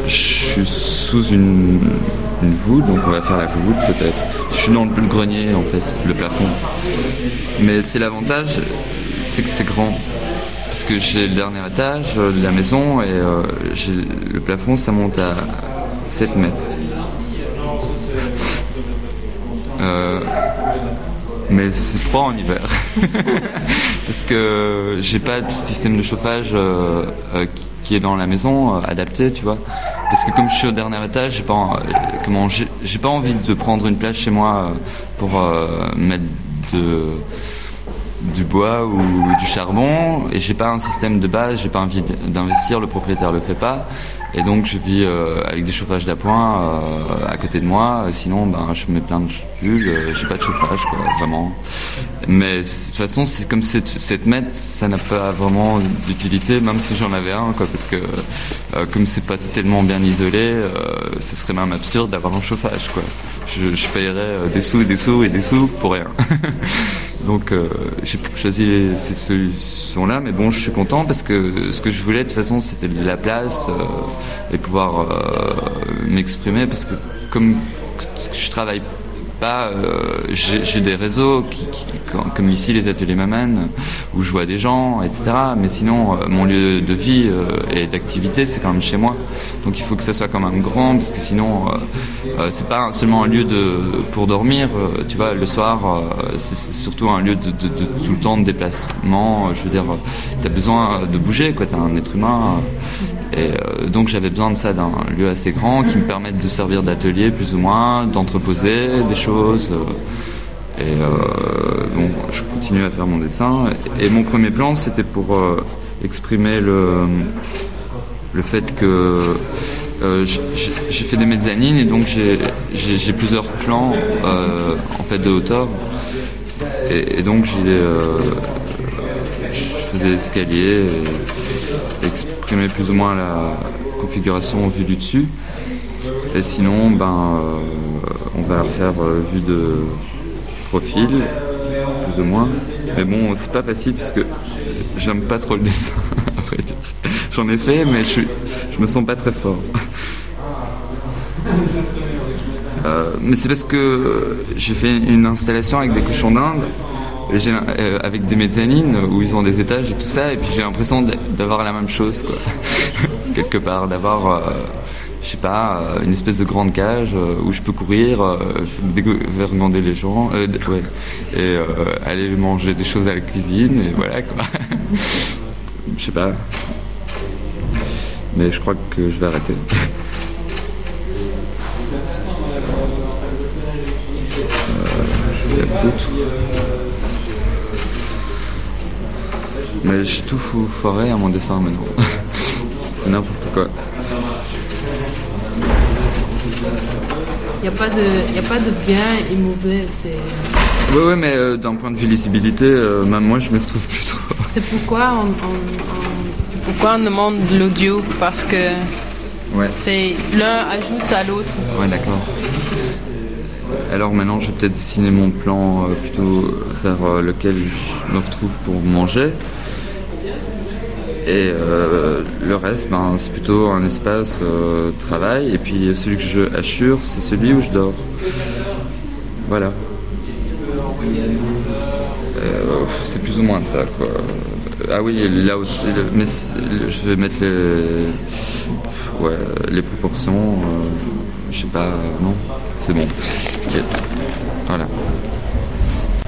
je suis sous une voûte, donc on va faire la voûte peut-être. Je suis dans le grenier en fait, le plafond. Mais c'est l'avantage, c'est que c'est grand. Parce que j'ai le dernier étage de la maison et le plafond ça monte à 7 mètres. Mais c'est froid en hiver. Parce que j'ai pas de système de chauffage qui est dans la maison adapté, tu vois. Parce que comme je suis au dernier étage, j'ai pas envie de prendre une place chez moi pour mettre du bois ou du charbon, et j'ai pas un système de base, j'ai pas envie d'investir, le propriétaire le fait pas, et donc je vis avec des chauffages d'appoint à côté de moi, sinon je mets plein de bulles, j'ai pas de chauffage quoi, vraiment. Mais de toute façon c'est comme 7 mètres, ça n'a pas vraiment d'utilité, même si j'en avais un quoi, parce que comme c'est pas tellement bien isolé, ce serait même absurde d'avoir un chauffage quoi. Je paierais des sous et des sous et des sous pour rien. Donc j'ai choisi cette solution-là, mais bon, je suis content parce que ce que je voulais de toute façon, c'était de la place et pouvoir m'exprimer, parce que comme je travaille pas, j'ai des réseaux comme ici les ateliers m'amènent, où je vois des gens, etc. Mais sinon, mon lieu de vie et d'activité, c'est quand même chez moi. Donc il faut que ça soit quand même grand, parce que sinon, c'est pas seulement un lieu pour dormir. Tu vois, le soir, c'est surtout un lieu de tout le temps de déplacement. Je veux dire, t'as besoin de bouger, quoi. T'es un être humain. Et donc j'avais besoin de ça, d'un lieu assez grand qui me permette de servir d'atelier plus ou moins, d'entreposer des choses. Et bon, je continue à faire mon dessin. Et mon premier plan, c'était pour exprimer le fait que j'ai fait des mezzanines, et donc j'ai plusieurs plans en fait de hauteur. Et donc je faisais l'escalier et exprimer plus ou moins la configuration vue du dessus. Et sinon, on va faire vue de profil, plus ou moins. Mais bon, c'est pas facile parce que j'aime pas trop le dessin, à vrai dire. J'en ai fait, mais je me sens pas très fort. Mais c'est parce que j'ai fait une installation avec des cochons d'Inde, avec des mezzanines où ils ont des étages et tout ça, et puis j'ai l'impression d'avoir la même chose, quoi. Quelque part, d'avoir je sais pas, une espèce de grande cage où je peux courir, vergonder les gens, et aller manger des choses à la cuisine, et voilà quoi. Je sais pas. Mais je crois que je vais arrêter. Il y a d'autres. Mais j'ai tout foiré à mon dessin maintenant. C'est n'importe quoi. Il n'y a pas de bien et mauvais. Oui, mais d'un point de vue lisibilité, même moi je me retrouve plus trop. C'est pourquoi on demande l'audio, parce que c'est l'un ajoute à l'autre. Ouais, d'accord. Alors maintenant je vais peut-être dessiner mon plan plutôt vers lequel je me retrouve pour manger. Et le reste, c'est plutôt un espace travail. Et puis celui que je assure, c'est celui où je dors. Voilà. C'est plus ou moins ça, quoi. Ah oui, là aussi, mais je vais mettre les proportions. Je sais pas, non, c'est bon. Okay.